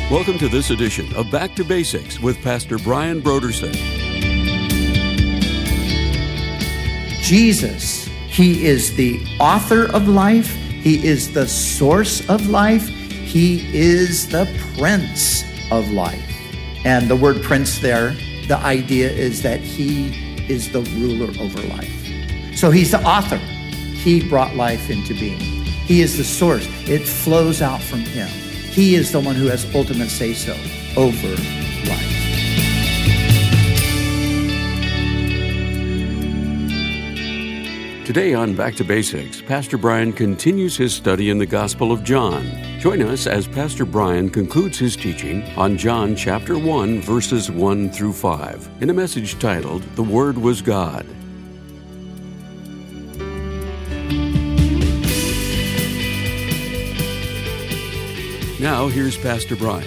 Welcome to this edition of Back to Basics with Pastor Brian Brodersen. Jesus, He is the author of life. He is the source of life. He is the Prince of life. And the word prince there, the idea is that He is the ruler over life. So He's the author. He brought life into being. He is the source. It flows out from Him. He is the one who has ultimate say-so over life. Today on Back to Basics, Pastor Brian continues his study in the Gospel of John. Join us as Pastor Brian concludes his teaching on John chapter 1, verses 1 through 5, in a message titled, "The Word Was God." Now, here's Pastor Brian.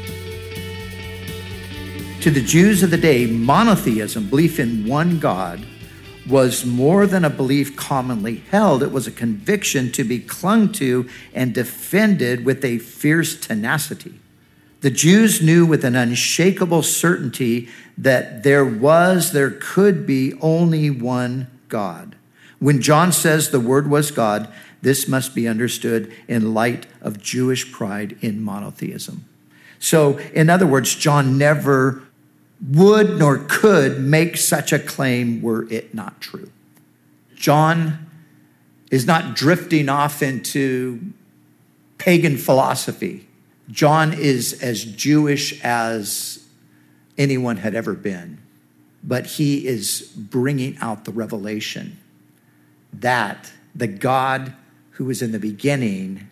To the Jews of the day, monotheism, belief in one God, was more than a belief commonly held. It was a conviction to be clung to and defended with a fierce tenacity. The Jews knew with an unshakable certainty that there could be only one God. When John says the Word was God, this must be understood in light of Jewish pride in monotheism. So, in other words, John never would nor could make such a claim were it not true. John is not drifting off into pagan philosophy. John is as Jewish as anyone had ever been, but he is bringing out the revelation that the God who was in the beginning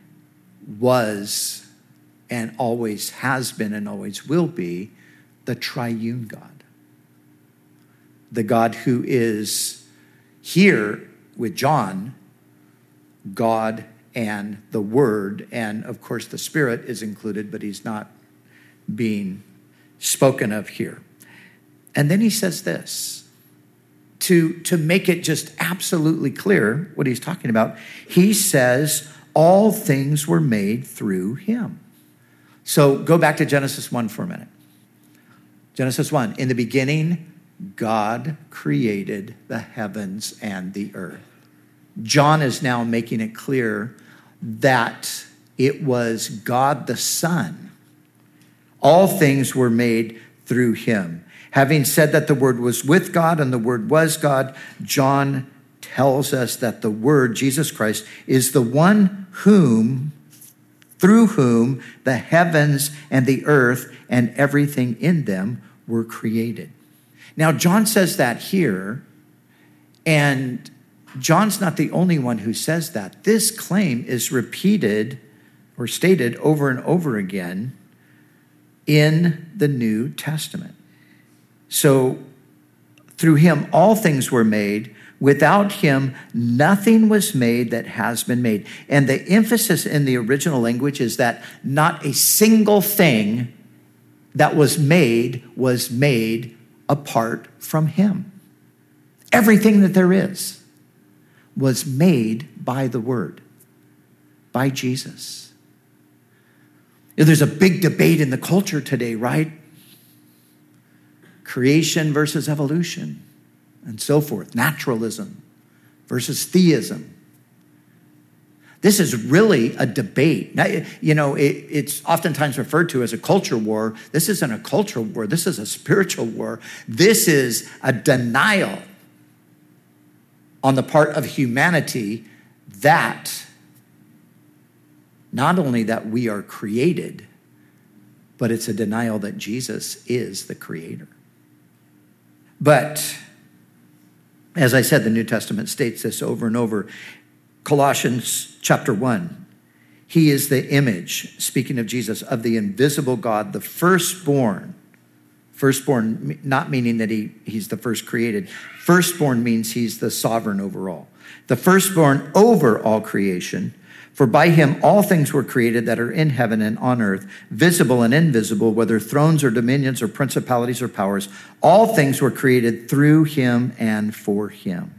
was and always has been and always will be the triune God. The God who is here with John, God and the Word, and of course the Spirit is included, but he's not being spoken of here. And then he says this, to make it just absolutely clear what he's talking about. He says, all things were made through him. So go back to Genesis 1 for a minute. Genesis 1, in the beginning, God created the heavens and the earth. John is now making it clear that it was God the Son. All things were made through him. Having said that the Word was with God and the Word was God, John tells us that the Word, Jesus Christ, is the one through whom the heavens and the earth and everything in them were created. Now, John says that here, and John's not the only one who says that. This claim is repeated or stated over and over again in the New Testament. So, through him, all things were made. Without him, nothing was made that has been made. And the emphasis in the original language is that not a single thing that was made apart from him. Everything that there is was made by the Word, by Jesus. There's a big debate in the culture today, right? Creation versus evolution, and so forth. Naturalism versus theism. This is really a debate. Now, it's oftentimes referred to as a culture war. This isn't a culture war. This is a spiritual war. This is a denial on the part of humanity that not only that we are created, but it's a denial that Jesus is the creator. But, as I said, the New Testament states this over and over. Colossians chapter 1, he is the image, speaking of Jesus, of the invisible God, the firstborn. Firstborn, not meaning that he's the first created. Firstborn means he's the sovereign over all. The firstborn over all creation. For by him all things were created that are in heaven and on earth, visible and invisible, whether thrones or dominions or principalities or powers. All things were created through him and for him.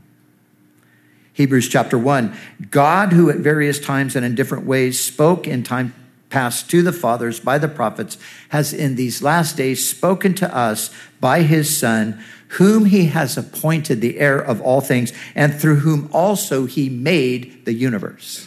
Hebrews chapter 1, God who at various times and in different ways spoke in time past to the fathers by the prophets, has in these last days spoken to us by his Son, whom he has appointed the heir of all things, and through whom also he made the universe.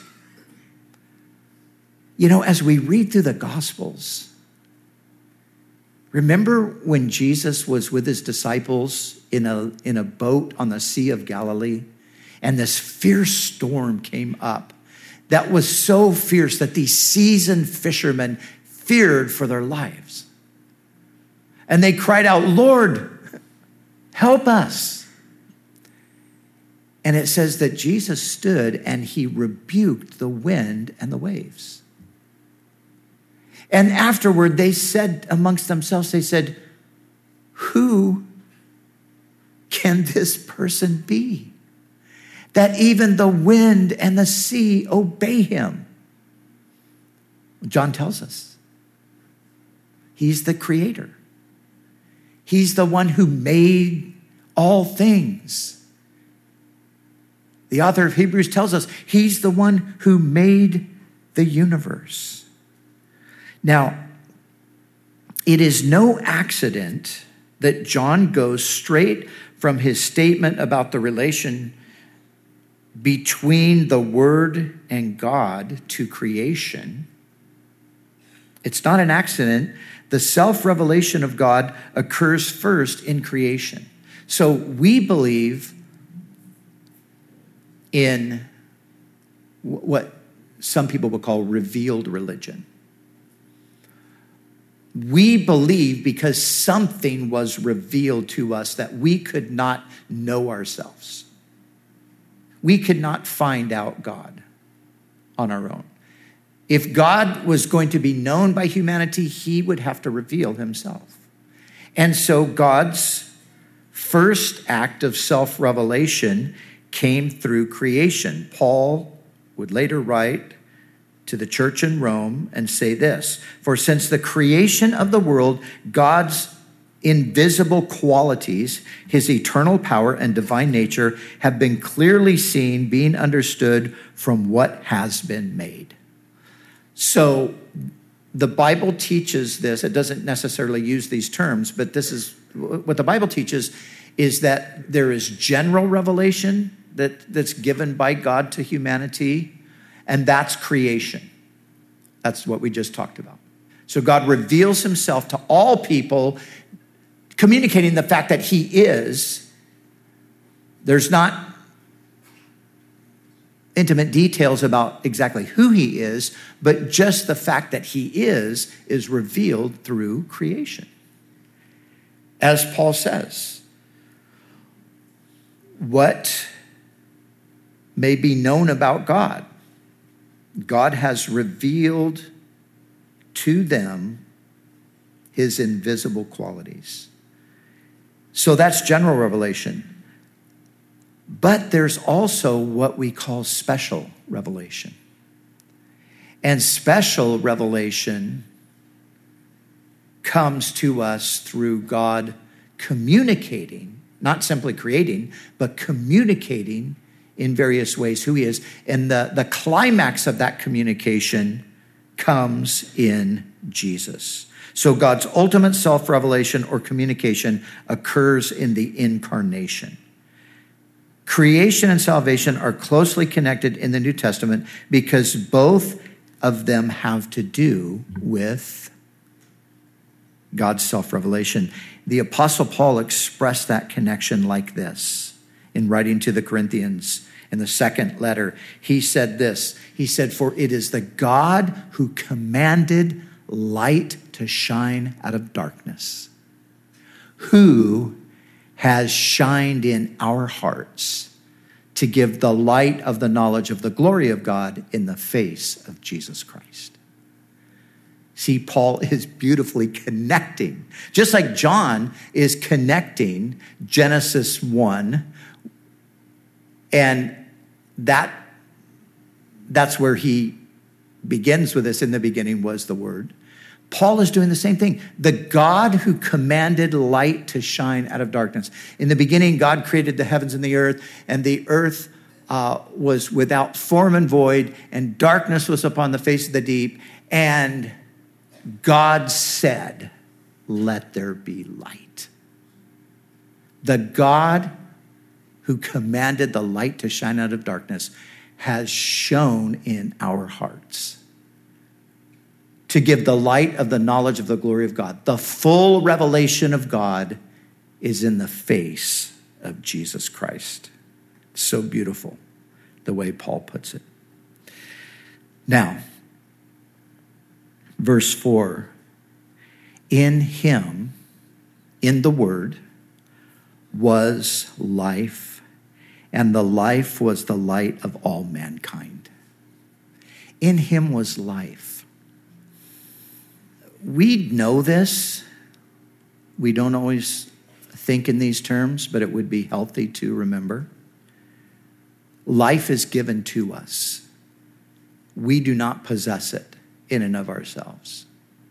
You know, as we read through the Gospels, remember when Jesus was with his disciples in a boat on the Sea of Galilee, and this fierce storm came up that was so fierce that these seasoned fishermen feared for their lives. And they cried out, "Lord, help us." And it says that Jesus stood and he rebuked the wind and the waves. And afterward, they said amongst themselves, they said, "Who can this person be, that even the wind and the sea obey him?" John tells us he's the creator. He's the one who made all things. The author of Hebrews tells us he's the one who made the universe. Now, it is no accident that John goes straight from his statement about the relation between the Word and God to creation. It's not an accident. The self-revelation of God occurs first in creation. So we believe in what some people would call revealed religion. We believe because something was revealed to us that we could not know ourselves. We could not find out God on our own. If God was going to be known by humanity, he would have to reveal himself. And so God's first act of self-revelation came through creation. Paul would later write to the church in Rome and say this: "For since the creation of the world, God's invisible qualities, his eternal power and divine nature, have been clearly seen, being understood from what has been made." So the Bible teaches this. It doesn't necessarily use these terms, but this is what the Bible teaches, is that there is general revelation that's given by God to humanity, and that's creation. That's what we just talked about. So God reveals himself to all people, communicating the fact that he is. There's not intimate details about exactly who he is, but just the fact that he is revealed through creation. As Paul says, what may be known about God, God has revealed to them his invisible qualities. So that's general revelation. But there's also what we call special revelation. And special revelation comes to us through God communicating, not simply creating, but communicating in various ways who he is. And the climax of that communication comes in Jesus. So God's ultimate self-revelation or communication occurs in the incarnation. Creation and salvation are closely connected in the New Testament because both of them have to do with God's self-revelation. The Apostle Paul expressed that connection like this in writing to the Corinthians in the second letter. He said this, he said, "For it is the God who commanded light to shine out of darkness, who has shined in our hearts to give the light of the knowledge of the glory of God in the face of Jesus Christ." See, Paul is beautifully connecting, just like John is connecting Genesis 1, and that's where he begins with this. In the beginning was the Word. Paul is doing the same thing. The God who commanded light to shine out of darkness. In the beginning, God created the heavens and the earth was without form and void, and darkness was upon the face of the deep, And God said, let there be light. The God who commanded the light to shine out of darkness has shone in our hearts to give the light of the knowledge of the glory of God. The full revelation of God is in the face of Jesus Christ. So beautiful, the way Paul puts it. Now, verse 4, in him, in the Word, was life, and the life was the light of all mankind. In him was life. We know this. We don't always think in these terms, but it would be healthy to remember. Life is given to us. We do not possess it in and of ourselves.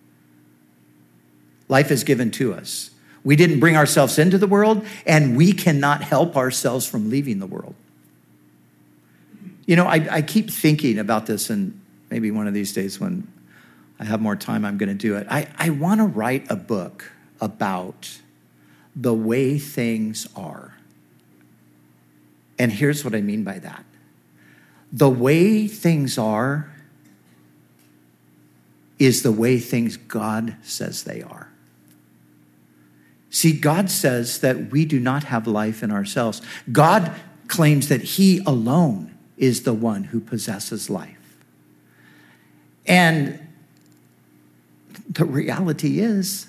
Life is given to us. We didn't bring ourselves into the world, and we cannot help ourselves from leaving the world. You know, I keep thinking about this, and maybe one of these days when I have more time, I'm going to do it. I want to write a book about the way things are. And here's what I mean by that. The way things are is the way things God says they are. See, God says that we do not have life in ourselves. God claims that he alone is the one who possesses life. And the reality is,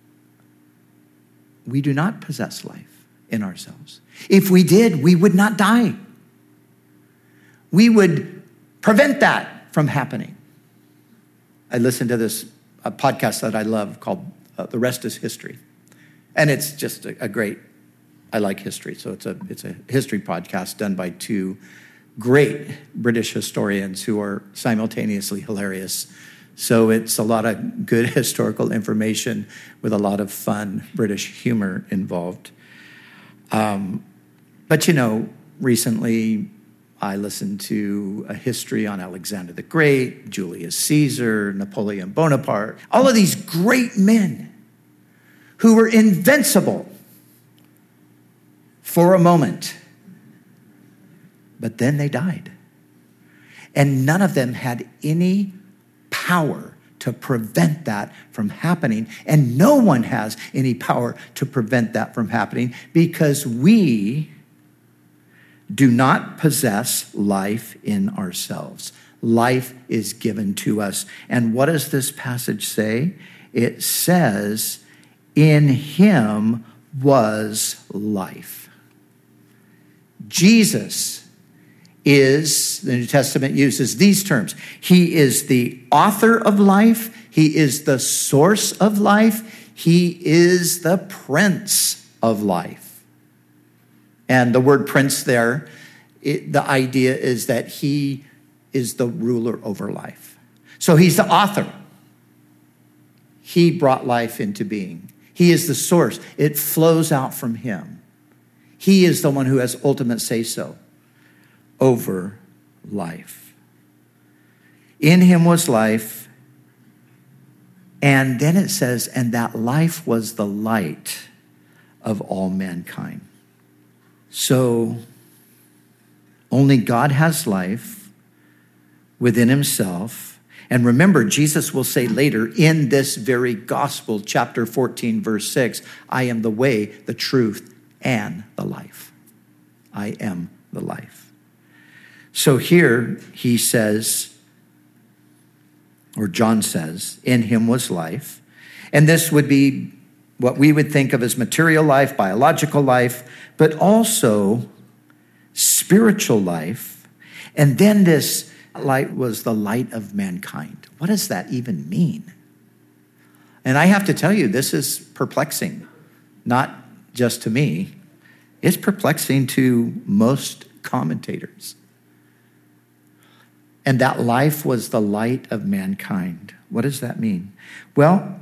we do not possess life in ourselves. If we did, we would not die. We would prevent that from happening. I listened to this podcast that I love called The Rest is History. And it's just a great, I like history. So it's a history podcast done by two great British historians who are simultaneously hilarious. So it's a lot of good historical information with a lot of fun British humor involved. But you know, recently I listened to a history on Alexander the Great, Julius Caesar, Napoleon Bonaparte, all of these great men who were invincible for a moment. But then they died. And none of them had any power to prevent that from happening. And no one has any power to prevent that from happening because we do not possess life in ourselves. Life is given to us. And what does this passage say? It says, in him was life. Jesus is, the New Testament uses these terms. He is the author of life. He is the source of life. He is the Prince of life. And the word prince there, the idea is that he is the ruler over life. So he's the author. He brought life into being. He is the source. It flows out from him. He is the one who has ultimate say-so over life. In him was life. And then it says, and that life was the light of all mankind. So only God has life within himself. And remember, Jesus will say later in this very gospel, chapter 14, verse 6, I am the way, the truth, and the life. I am the life. So here he says, or John says, in him was life. And this would be what we would think of as material life, biological life, but also spiritual life. And then this light was the light of mankind. What does that even mean? And I have to tell you, this is perplexing, not just to me. It's perplexing to most commentators. And that life was the light of mankind. What does that mean? Well,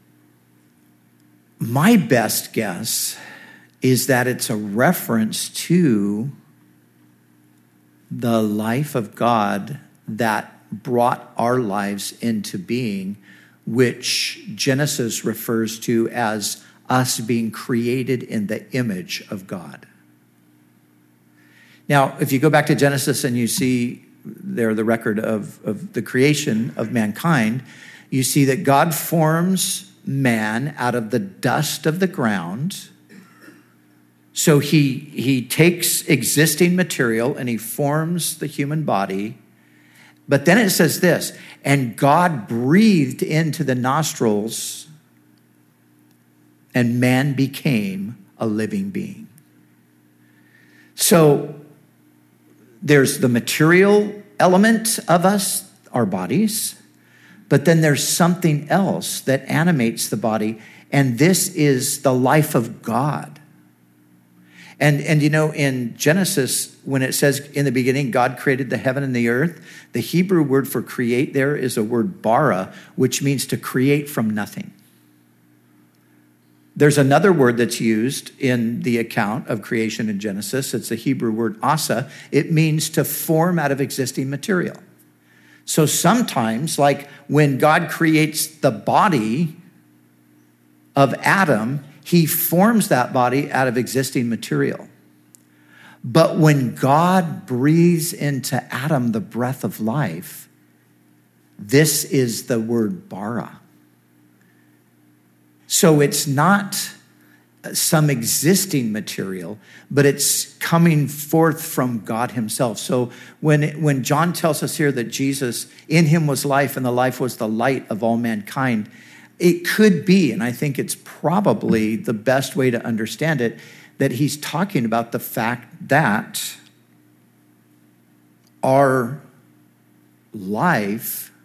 my best guess is that it's a reference to the life of God that brought our lives into being, which Genesis refers to as us being created in the image of God. Now, if you go back to Genesis and you see there the record of the creation of mankind, you see that God forms man out of the dust of the ground. So he takes existing material and he forms the human body. But then it says this, and God breathed into the nostrils, and man became a living being. So there's the material element of us, our bodies, but then there's something else that animates the body, and this is the life of God. And you know, in Genesis, when it says in the beginning, God created the heaven and the earth, the Hebrew word for create there is a word bara, which means to create from nothing. There's another word that's used in the account of creation in Genesis. It's the Hebrew word asa. It means to form out of existing material. So sometimes, like when God creates the body of Adam, he forms that body out of existing material. But when God breathes into Adam the breath of life, this is the word bara. So it's not some existing material, but it's coming forth from God himself. So when John tells us here that Jesus, in him was life, and the life was the light of all mankind, it could be, and I think it's probably the best way to understand it, that he's talking about the fact that our life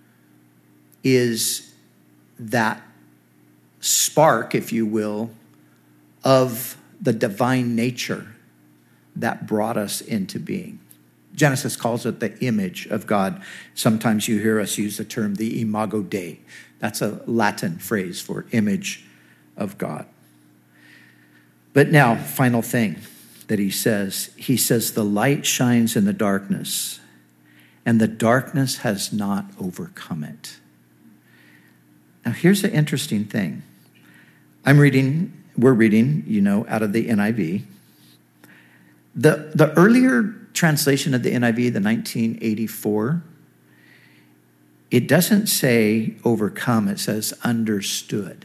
is that spark, if you will, of the divine nature that brought us into being. Genesis calls it the image of God. Sometimes you hear us use the term the imago Dei. That's a Latin phrase for image of God. But now, final thing that he says, the light shines in the darkness, and the darkness has not overcome it. Now, here's the interesting thing. We're reading, out of the NIV. The earlier translation of the NIV, the 1984, it doesn't say overcome, it says understood.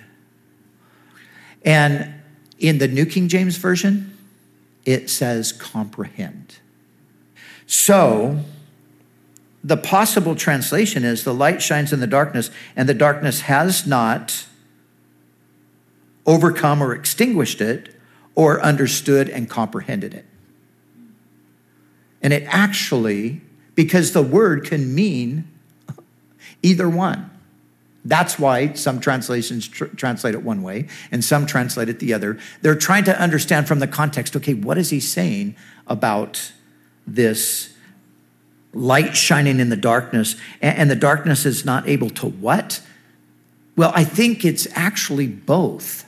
And in the New King James Version, it says comprehend. So the possible translation is the light shines in the darkness, and the darkness has not overcome or extinguished it, or understood and comprehended it. And it actually, because the word can mean either one. That's why some translations translate it one way and some translate it the other. They're trying to understand from the context, okay, what is he saying about this light shining in the darkness, and the darkness is not able to what? Well, I think it's actually both.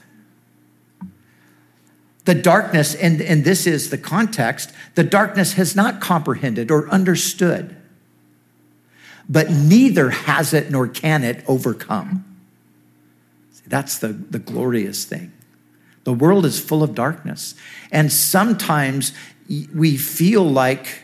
The darkness, and this is the context, the darkness has not comprehended or understood, but neither has it nor can it overcome. See, that's the glorious thing. The world is full of darkness, and sometimes we feel like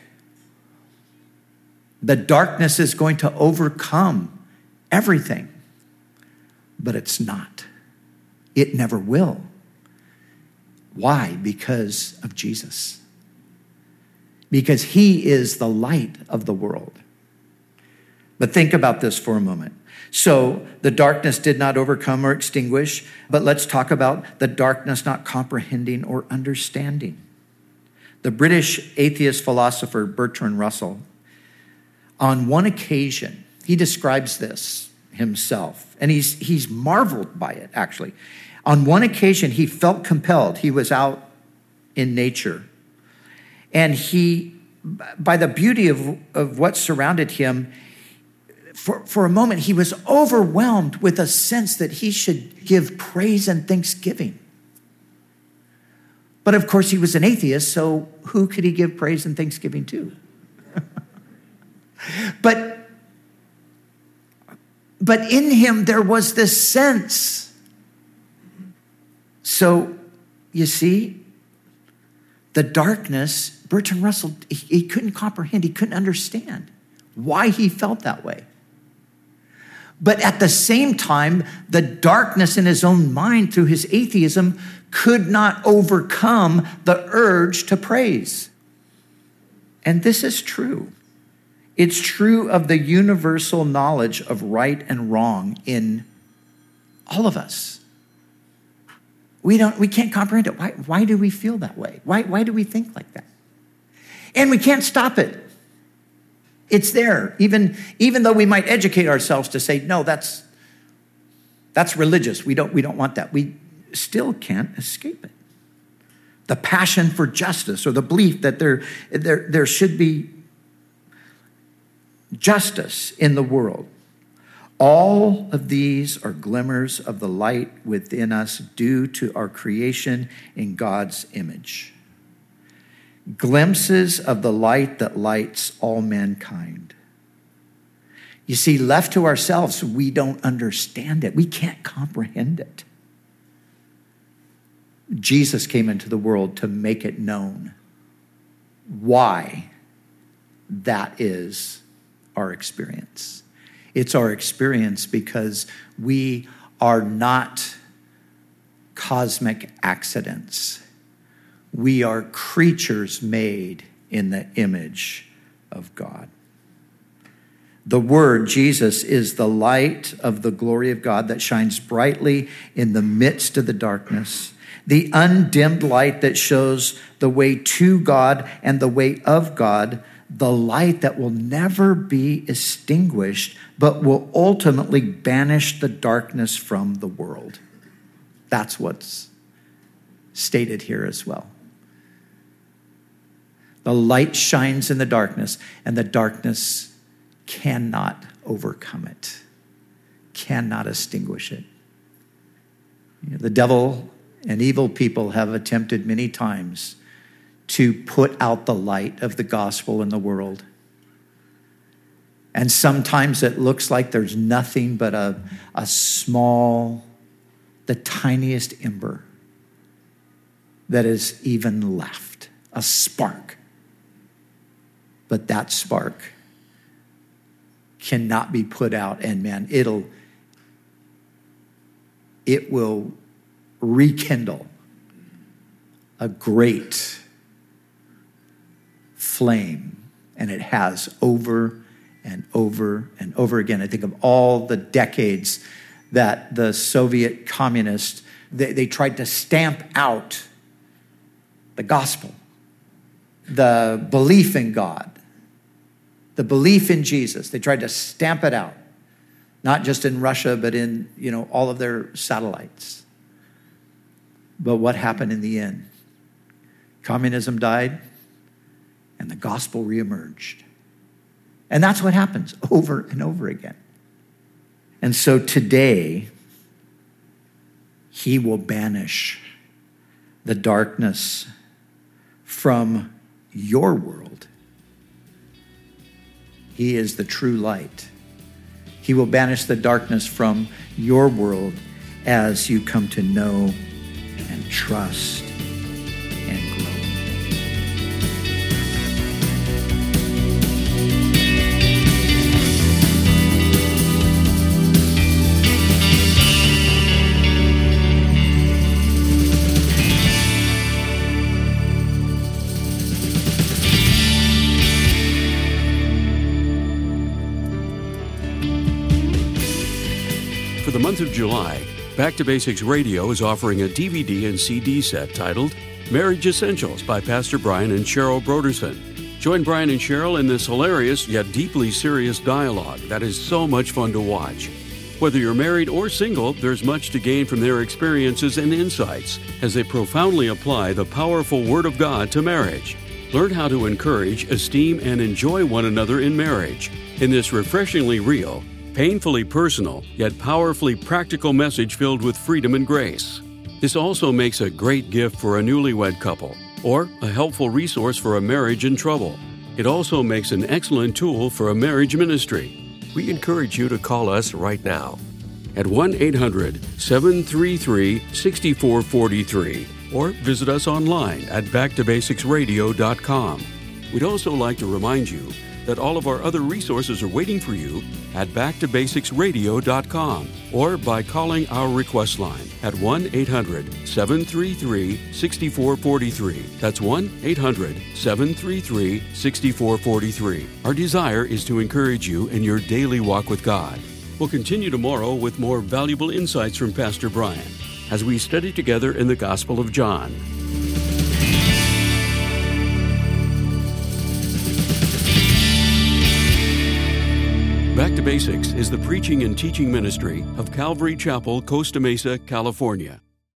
the darkness is going to overcome everything, but it's not. It never will. Why? Because of Jesus. Because he is the light of the world. But think about this for a moment. So the darkness did not overcome or extinguish, but let's talk about the darkness not comprehending or understanding. The British atheist philosopher Bertrand Russell, on one occasion, he describes this himself, and he's marveled by it, actually. On one occasion, he felt compelled. He was out in nature, and he, by the beauty of what surrounded him, for a moment, he was overwhelmed with a sense that he should give praise and thanksgiving. But of course, he was an atheist, so who could he give praise and thanksgiving to? But But in him, there was this sense. So, you see, the darkness, Bertrand Russell, he couldn't comprehend, he couldn't understand why he felt that way. But at the same time, the darkness in his own mind through his atheism could not overcome the urge to praise. And this is true. It's true of the universal knowledge of right and wrong in all of us. We can't comprehend it. Why do we feel that way? Why do we think like that? And we can't stop it. It's there, even though we might educate ourselves to say, no, that's religious. We don't want that. We still can't escape it. The passion for justice, or the belief that there should be justice in the world. All of these are glimmers of the light within us due to our creation in God's image. Glimpses of the light that lights all mankind. You see, left to ourselves, we don't understand it. We can't comprehend it. Jesus came into the world to make it known why that is our experience. It's our experience because we are not cosmic accidents. We are creatures made in the image of God. The Word, Jesus, is the light of the glory of God that shines brightly in the midst of the darkness. The undimmed light that shows the way to God and the way of God. The light that will never be extinguished, but will ultimately banish the darkness from the world. That's what's stated here as well. The light shines in the darkness, and the darkness cannot overcome it, cannot extinguish it. The devil and evil people have attempted many times to put out the light of the gospel in the world. And sometimes it looks like there's nothing but a small, the tiniest ember that is even left, a spark. But that spark cannot be put out, and man, it will rekindle a great flame, and it has over and over and over again. I think of all the decades that the Soviet communists, they tried to stamp out the gospel, the belief in God, the belief in Jesus. They tried to stamp it out, not just in Russia, but in all of their satellites. But what happened in the end? Communism died, and the gospel reemerged. And that's what happens over and over again. And so today, he will banish the darkness from your world. He is the true light. He will banish the darkness from your world as you come to know and trust and grow. For the month of July, Back to Basics Radio is offering a DVD and CD set titled Marriage Essentials by Pastor Brian and Cheryl Broderson. Join Brian and Cheryl in this hilarious yet deeply serious dialogue that is so much fun to watch. Whether you're married or single, there's much to gain from their experiences and insights as they profoundly apply the powerful Word of God to marriage. Learn how to encourage, esteem, and enjoy one another in marriage in this refreshingly real, painfully personal, yet powerfully practical message filled with freedom and grace. This also makes a great gift for a newlywed couple or a helpful resource for a marriage in trouble. It also makes an excellent tool for a marriage ministry. We encourage you to call us right now at 1-800-733-6443 or visit us online at backtobasicsradio.com. We'd also like to remind you that all of our other resources are waiting for you at backtobasicsradio.com or by calling our request line at 1-800-733-6443. That's 1-800-733-6443. Our desire is to encourage you in your daily walk with God. We'll continue tomorrow with more valuable insights from Pastor Brian as we study together in the Gospel of John. Back to Basics is the preaching and teaching ministry of Calvary Chapel, Costa Mesa, California.